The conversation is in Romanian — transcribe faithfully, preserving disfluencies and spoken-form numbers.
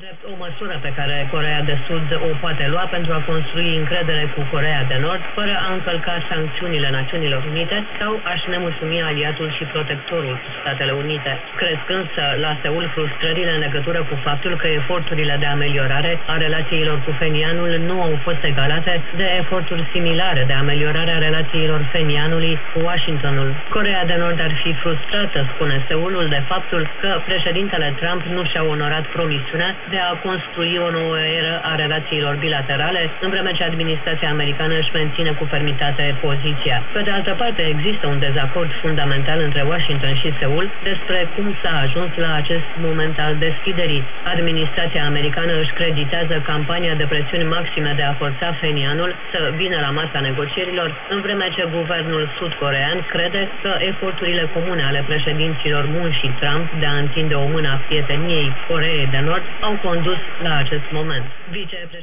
drept o măsură pe care Coreea de Sud o poate lua pentru a construi încredere cu Coreea de Nord, fără a încălca sancțiunile Națiunilor Unite sau a-și nemulțumi aliatul și protectorul Statele Unite. Crescând să la Seul frustrările în legătură cu faptul că eforturile de ameliorare a relațiilor cu Phenianul nu au fost egalate de eforturi similare de ameliorare a relațiilor Phenianului cu Washingtonul. Coreea de Nord ar fi frustrată, spune Seulul, de faptul că președintele Trump nu și-a onorat promisiunea de a construi o nouă eră a relațiilor bilaterale, în vreme ce administrația americană își menține cu fermitate poziția. Pe de altă parte, există un dezacord fundamental între Washington și Seul despre cum s-a ajuns la acest moment al deschiderii. Administrația americană își creditează campania de presiuni maxime de a forța Phenianul să vină la masa negocierilor, în vreme ce guvernul sud-corean crede că eforturile comune ale președinților Moon și Trump de a întinde o mână a prieteniei Coreei de Nord au condus la acest moment. Vicepreședintele